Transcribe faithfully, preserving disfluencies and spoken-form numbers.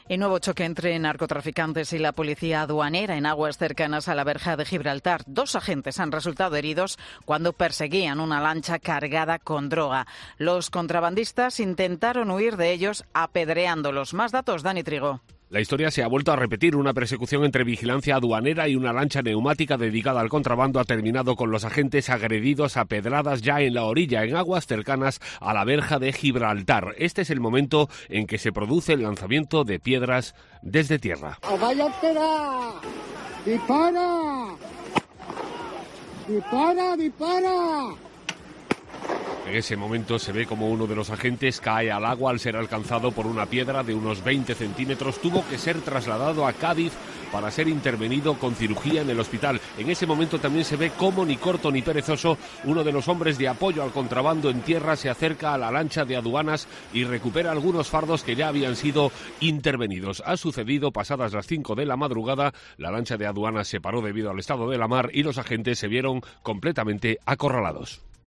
Y nuevo choque entre narcotraficantes y la policía aduanera en aguas cercanas a la verja de Gibraltar. Dos agentes han resultado heridos cuando perseguían una lancha cargada con droga. Los contrabandistas intentaron huir de ellos apedreándolos. Más datos, Dani Trigo. La historia se ha vuelto a repetir. Una persecución entre vigilancia aduanera y una lancha neumática dedicada al contrabando ha terminado con los agentes agredidos a pedradas ya en la orilla, en aguas cercanas a la verja de Gibraltar. Este es el momento en que se produce el lanzamiento de piedras desde tierra. ¡Vaya espera! ¡Dispara! ¡Dispara, dispara! En ese momento se ve como uno de los agentes cae al agua al ser alcanzado por una piedra de unos veinte centímetros. Tuvo que ser trasladado a Cádiz para ser intervenido con cirugía en el hospital. En ese momento también se ve cómo, ni corto ni perezoso, uno de los hombres de apoyo al contrabando en tierra se acerca a la lancha de aduanas y recupera algunos fardos que ya habían sido intervenidos. Ha sucedido pasadas las cinco de la madrugada. La lancha de aduanas se paró debido al estado de la mar y los agentes se vieron completamente acorralados.